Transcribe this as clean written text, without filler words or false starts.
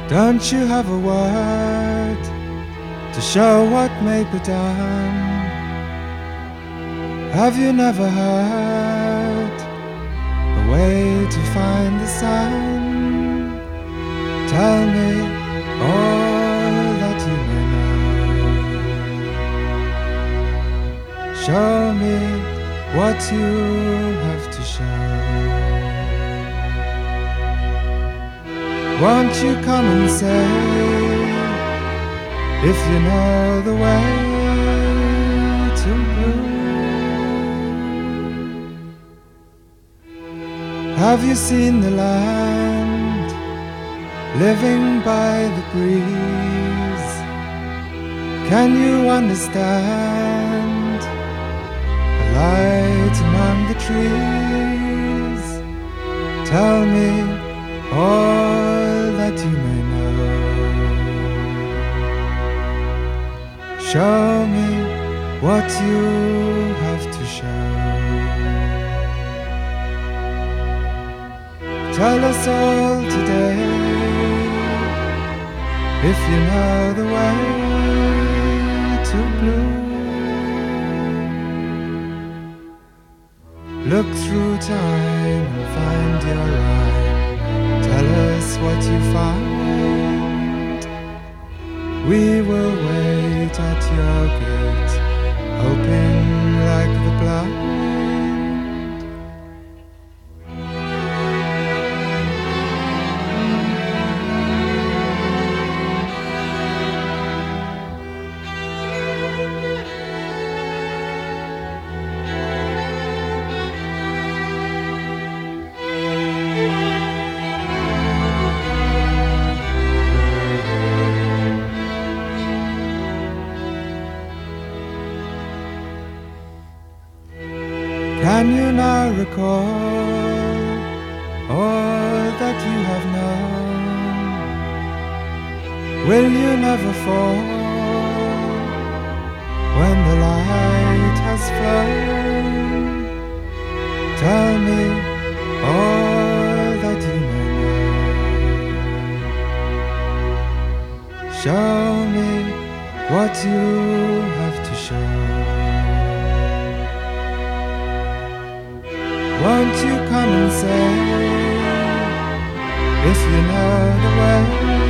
Don't you have a word to show what may be done? Have you never heard a way to find the sun? Tell me all that you may know. Show me what you have to show. Won't you come and say if you know the way to blue? Have you seen the land living by the breeze? Can you understand a light among the trees? Tell me all that you may know. Show me what you have to show. Tell us all today if you know the way to blue. Look through time and find your rhyme. Tell us what you find. We will wait at your gate, hoping like the blind. Can you now recall all that you have known? Will you never fall when the light has flown? Tell me all that you may know. Show me what you have to show. Won't you come and say if you know the way?